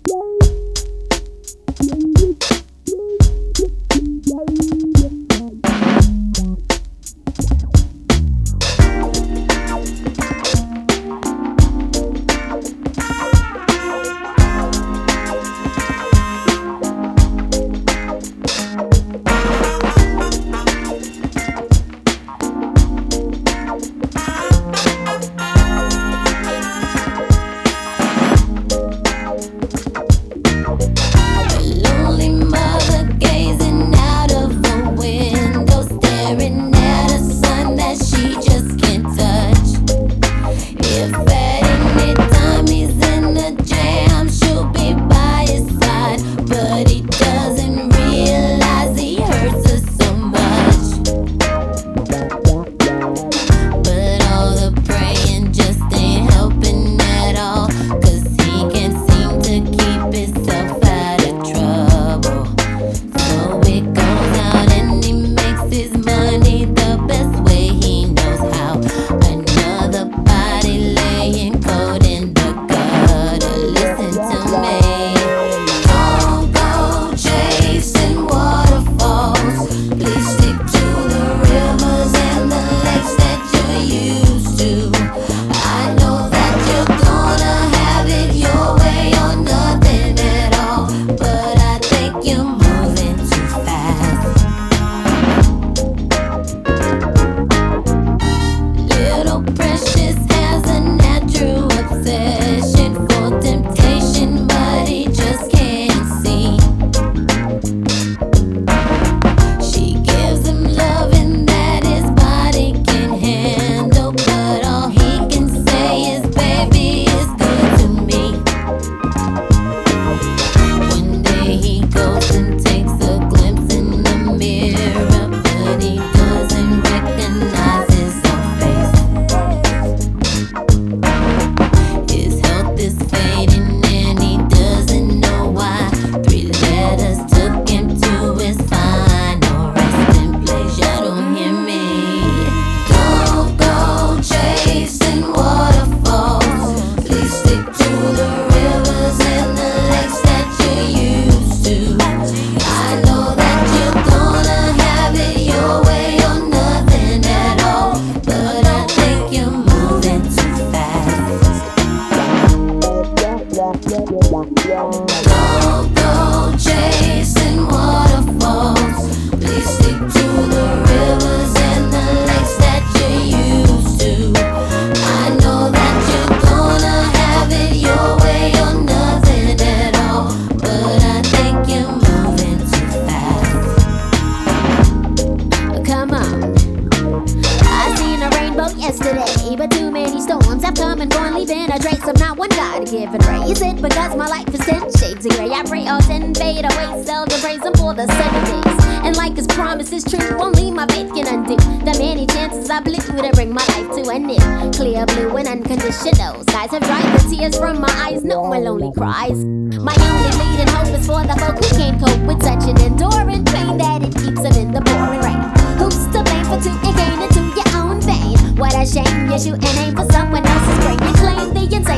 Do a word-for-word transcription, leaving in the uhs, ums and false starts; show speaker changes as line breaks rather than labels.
Giving ray. Is it because my life is ten shades of gray? I pray all ten fade away, seldom praise him for the seven days. And like his promise is true, only my faith can undo the many chances I blew to bring my life to an end. Clear blue and unconditional skies have dried the tears from my eyes, no more lonely cries. My only leading hope is for the folk who can't cope with such an enduring pain that it keeps them in the pouring rain. Who's to blame for taking gain into your own vein? What a shame, you're shooting aim for someone else's brain. You claim the insane